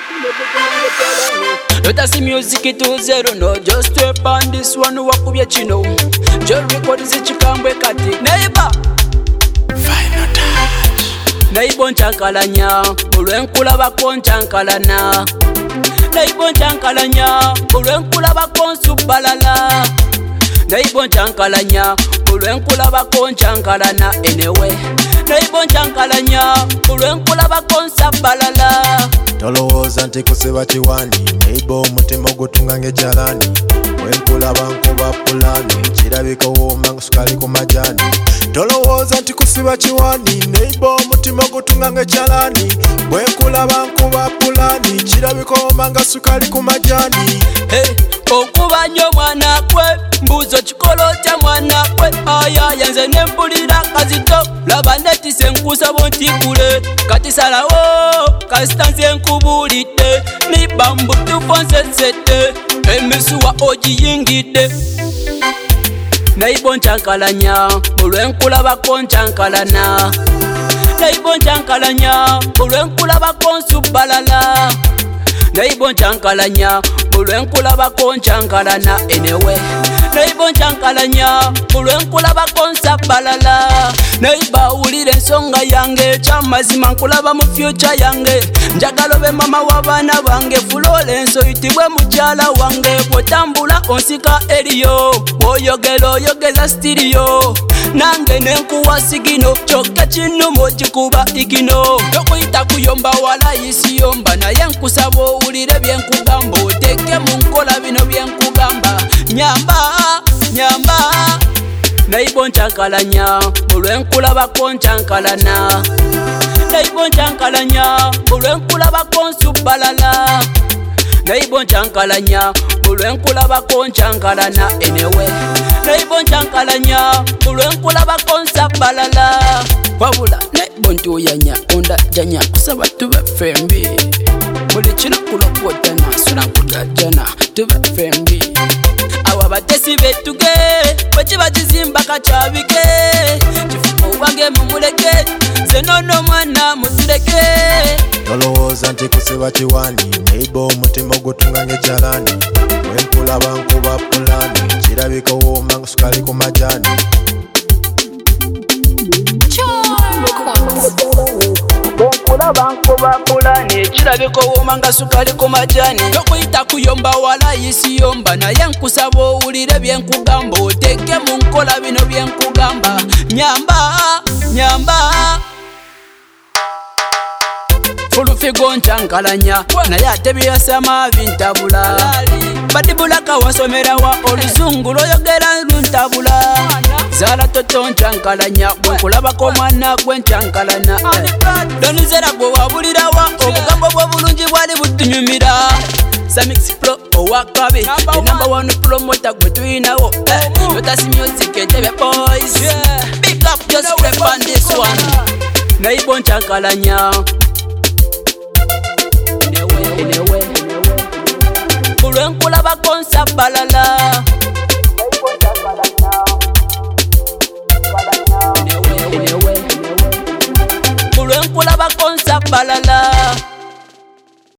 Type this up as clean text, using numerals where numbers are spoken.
Let us see music to zero, no, just step on this one, walk with your chino. Just record this chikambwe kati. Neighbor, Final touch. neighbor nchankalanya, ulwenkula bako nchankalana. Neighbor nchankalanya, ulwenkula bako nsubalala. Neighbor nchankalanya, ulwenkula bako nchankalana anyway. Neighbor nchankalanya, ulwenkula bako nsabalala. Tolowooza nti kusiba kiwani, neighbor omutima ogutunga ng'ekyalaani. Bwenkulaba nkuba pulaani, kirabika wooma nga sukali ku majaani. Tolowooza nti kusiba kiwani, neighbor omutima ogutunga ng'ekyalaani. Bwenkulaba nkuba pulaani, kirabika wooma nga sukali ku majaani. Hey, okuba nnyo mwana kwe, mbuzo kikolo kya mwana kwe. Ayaya nze ne mpulira kazito, laba netise nkusaba ontikule. Kati salawo, kasita nze nkubulidde, nibambu tufonsesette, emisuwa ogiyingidde. Neighbor nchankalanya, olwenkulabako nchankalana. Neighbor nchankalanya, olwenkulabako nsubalala. Neighbor nchankalanya, olwenkulabako nchankalana anyway. Neighbor nchankalanya, olwenkulabako nsabalala. Neighbor wulira ensonga yange, kyamazima nkulaba mu future yange. Njagala obe mama w'abaana bange, Florence oyitibwe mukyala wange. Bw'otambula onsika eriyo, bw'oyogera oyogeza sitiriyo. Nange nenkuwa sigino, kyokka kinnuma ogikuba igino. Tokuyita kuyomba wala yisiyomba, naye nkusaba owulire byenkugamba, oteeke mu nkola bino byenkugamba. Nyamba, nyamba. Neighbor nchankalanya, olwenkulabako nchankalana. Neighbor nchankalanya, olwenkulabako nsubalala. Neighbor nchankalanya, olwenkulabako nchankalana anyway. Neighbor nchankalanya, olwenkulabako nsabalala. Wabula neighbor ntuyanya, onda janya, kusaba tube fembi. Buli kino kulokwotana, sula nkugajana, tube fembi. Awa batesi betuge, bwekiba kizimba kakyabike. Kifuko wange mumuleke, ze nono mwana mutuleke. Tolowooza nti kusiba kiwani, neighbor omutima ogutunga ng'ekyalaani. Bwenkulaba nkuba pulaani, kirabika wooma nga sukali ku majaani. Bwenkulaba nkuba pulaani, kirabika wooma nga sukali ku majaani. Tokuyita kuyomba wala yisiyomba, naye nkusaba owulire byenkugamba, oteeke mu nkola bino byenkugamba. Nyamba, nyamba. Fulufigo nchankalanya, naye ate byasama bintabula. Badibulaka wasomerawa oluzungu lwoyogera luntabula. Zala toto nchankalanya, bwenkulabako mwana gwe nchankalana. Donizera gwe wabulirawa, obugambo bw'obulungi bwali butunyumira. Samix Pro owakabe, the number one promoter gwe tuyinawo. Let us music entebe boys. Big up, just step on this one. Neighbor nchankalanya, anyway. Olwenkulabako nsabalala. Anyway. Olwenkulabako nsabalala.